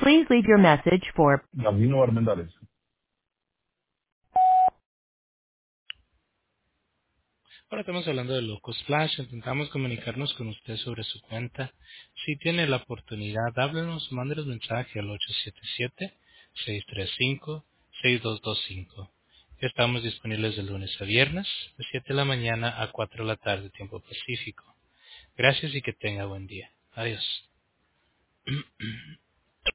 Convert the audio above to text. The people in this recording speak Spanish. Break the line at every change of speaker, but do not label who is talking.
Please leave your message for
Gabino Armendales.
Ahora estamos hablando de Locos Flash. Intentamos comunicarnos con usted sobre su cuenta. Si tiene la oportunidad, háblenos, mándenos mensaje al 877-635-6225. Estamos disponibles de lunes a viernes, de 7 de la mañana a 4 de la tarde, tiempo pacífico. Gracias y que tenga buen día. Adiós.